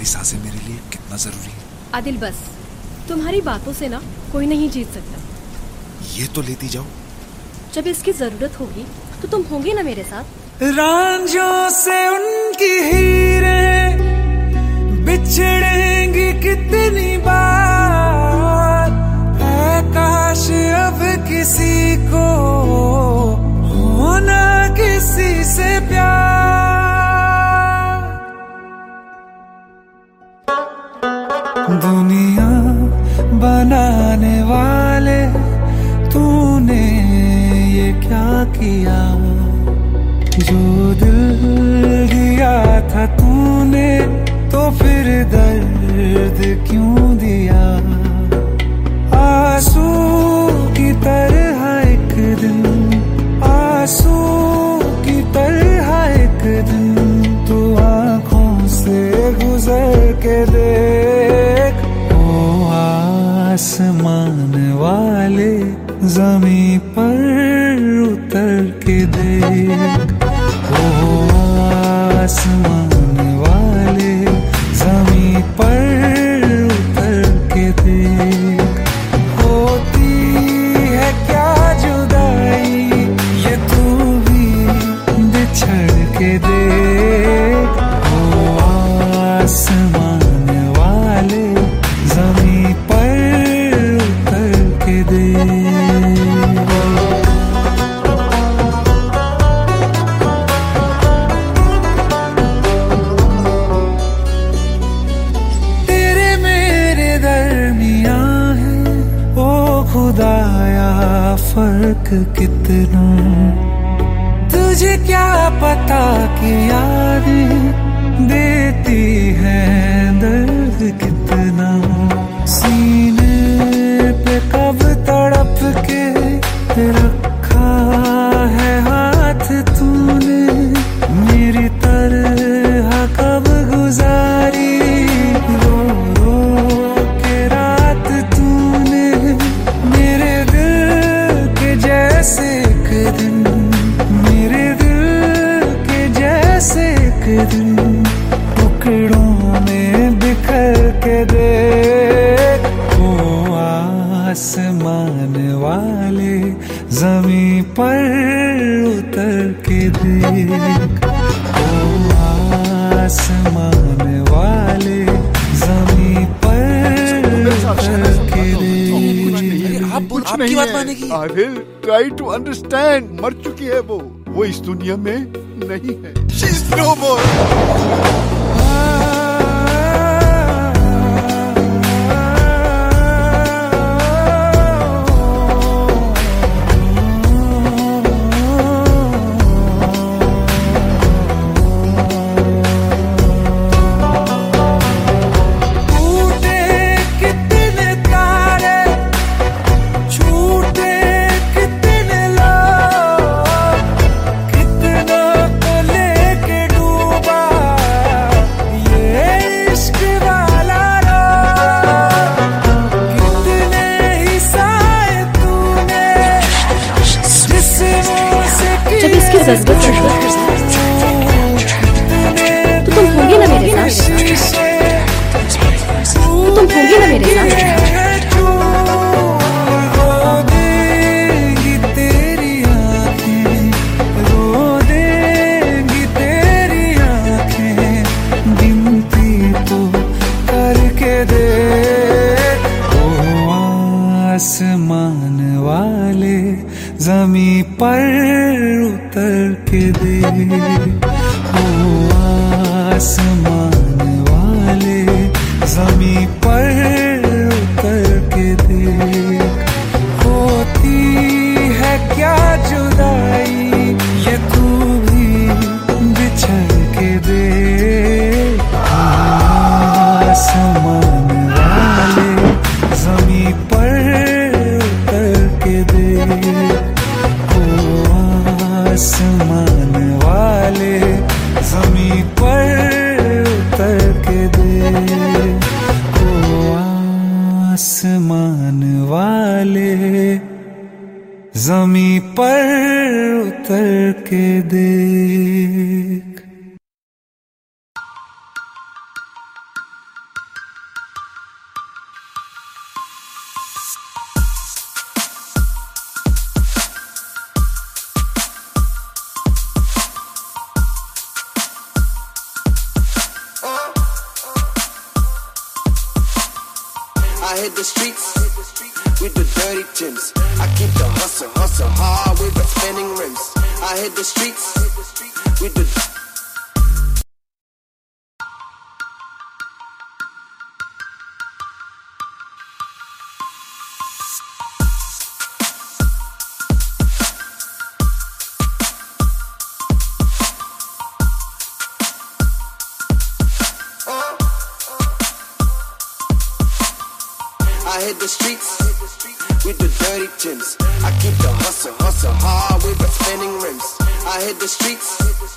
तुम्हारी सांसें मेरे लिए कितना जरूरी है। आदिल बस, तुम्हारी बातों से ना कोई नहीं जीत सकता। ये तो लेती जाओ। जब इसकी जरूरत होगी तो तुम होंगे ना मेरे साथ। रांझों से उनकी हीरें बिछड़ेंगी कितनी बार, है काश अब किसी को होना किसी से प्यार। दुनिया बनाने वाले तूने ये क्या किया, जो दिल दिया था तूने तो फिर दर्द क्यों दिया। आंसू की तरह एक दिन, आंसू की तरह एक दिन तू आंखों से गुजर के देख। ओ आसमान वाले ज़मीं पर उतर के देख, ओ आसमान वाले ज़मीं पर उतर के देख। होती है क्या जुदाई ये तू भी बिछड़ के देख, ओ आसमान वाले ज़मीं पर उतर के देख। खुदाया फर्क कितना, तुझे क्या पता कि यादें देती है दर्द कितना। सीने पे कब तड़प के रखा है हाथ तूने, मेरी तरह कब गुजारी रो रो के रात तूने। मेरे दिल के जैसे एक दिन, मेरे दिल के जैसे एक दिन टुकड़ों में बिखर के देख। ओ आसमान वाले ज़मीं पर उतर के देख, ओ आसमान वाले ज़मीं पर उतर के देख। आप बोल, आपकी बात मानेगी। Adil, try to understand. मर चुकी है वो इस दुनिया में नहीं है। She is no more. तो तुम होंगे ना मेरे साथ, तो तुम होंगे ना मेरे साथ। आसमान वाले ज़मीं पर उतर के देख, ओ आसमान वाले ज़मीं पर उतर के देख। होती है क्या जुदाई ये तू भी बिछड़ के देख, आसमान वाले ज़मीं पर उतर के देख, ओ आसमान वाले ज़मीं पर उतर के देख, ओ hit the streets with the dirty Timbs. I keep the hustle hard with the spinning rims. I hit the streets with the I hit the streets with the dirty Timbs. I keep the hustle hard with the spinning rims. I hit the streets